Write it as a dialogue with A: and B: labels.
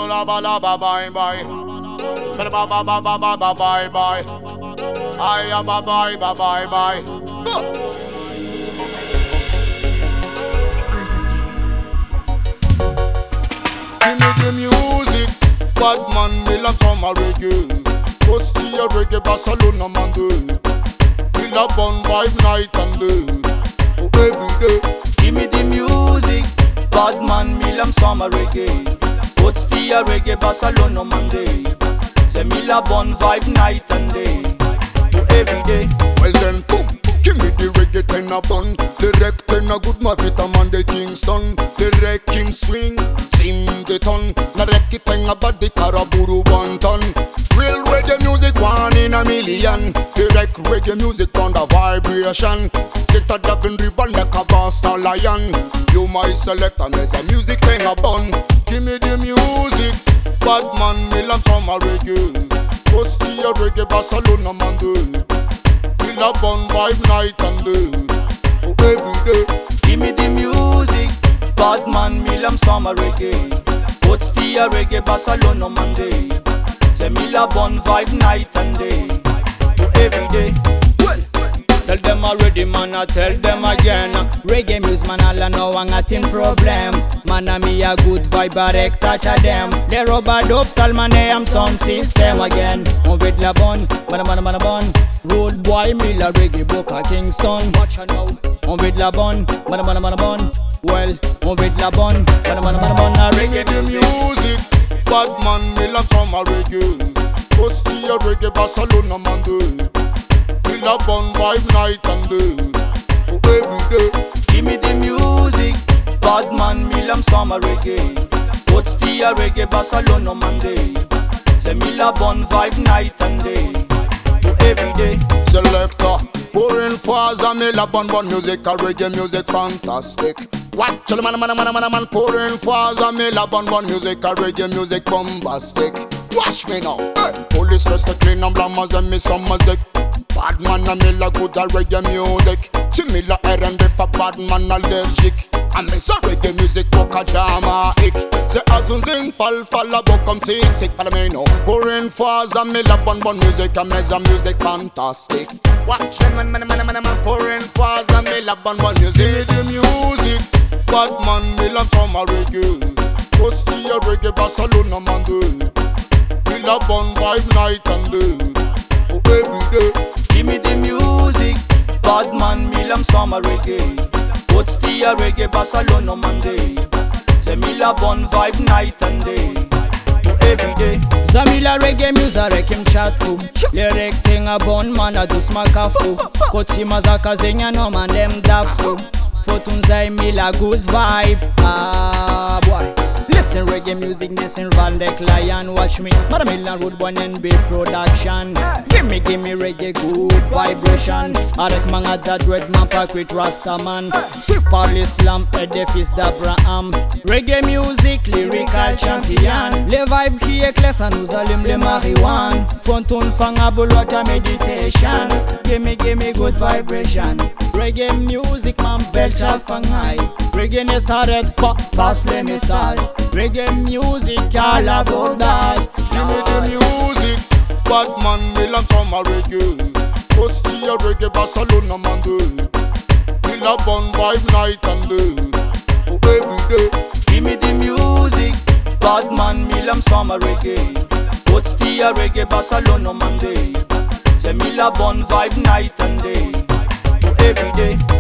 A: la ba la ba bye bye. Ba ba ba ba ba ba ba bye bye. Ay ba bye ba bye bye. Give me the music, bad man, Milan summer reggae. Postia reggae, Barcelona man do. We love on vibe night and day. Oh every day.
B: Give me the music, bad man, Milan summer reggae. Postia reggae, Barcelona man do. Say me love on vibe night and day. Oh every day.
A: Well then, boom. Give me the reggae tenor bun. The rec tenor good ma vitamin de Kingston. The rec king swing, sim the ton. Na rec tenor bad the Karaburu one ton. Real reggae music 1 in a million. The rec reggae music on the vibration. Sit a Devon ribbon like a bastard lion. You my select and there's a music tenor bun. Give me the music, bad man Milan summer reggae. Postia reggae Barcelona man do. We love on vibe night and day. Oh every day.
B: Give me the music, bad man, Milan summer reggae. Postia reggae, Barcelona man day. Say me love on vibe night and day. Oh every day. Tell them already, man, I tell them again. Reggae music, man, all I know I'm a team problem. Man, I me a good vibe, direct touch of them. The rubber dope, Salman, I'm sound system again. On with la bon, man, bon. Road boy, me la reggae book a Kingston. Watch out now. On with la bon, man, bon. Well, on with la bon, man, bon. A
A: Bring me
B: reggae
A: the music, bad man, Milan summer reggae. Postia reggae, Barcelona man do. We love on vibe night and day. Oh every day.
B: Give me the music, bad man, Milan summer reggae. Postia reggae, Barcelona man day. Say me love on vibe night and day. Oh every day.
A: Selector, pouring fast and me love on music, a reggae music fantastic. Watch the man, pouring fast and me love on music, a reggae music bombastic. Watch me now, hey. Police rest the clean and blammers and me some music. Bad man and me la good a reggae music. Similar errand if a bad man allergic. And me so reggae music book a drama ick. Say azun zing fall a book come sick follow me now. Pouring fast and me love on music and me some music fantastic. Watch them man pouring fast and me love on music. Give me the music, bad man me love summer reggae. Postia reggae Barcelona man do. We love on vibe night and day. Oh every day.
B: Give me the music, bad man, Milan summer reggae. Postia reggae, Barcelona man day. Say me love on vibe night and day. Oh every day. Zamila reggae music rek him chat fu. Lyric thing a bon man a dus makafu. Kotsi mazaka zenya no man dem dafu. Fotunzai mila good vibe. Ah boy. Listen reggae music, listen Van Dek Lion. Watch me, Milan Road One and B production. Give me reggae good vibration. Arek mangadza dread man pack with Rastaman. Super Islam, edifice d'Abraham. Reggae music, lyrical champion. Le vibe qui éclaire, nous allume le marijuana. Fontoun fangable water meditation. Give me good vibration. Reggae music, man belcha fangai. Reggae nesaret pa, pass le message. Reggae music, all about that.
A: Give me the music, bad man, Milan summer reggae. Postia reggae, Barcelona man do. We love on vibe night and day. Oh every day.
B: Give me the music, bad man, Milan summer reggae. Postia reggae, Barcelona man day. Say me love on vibe night and day. Oh every day.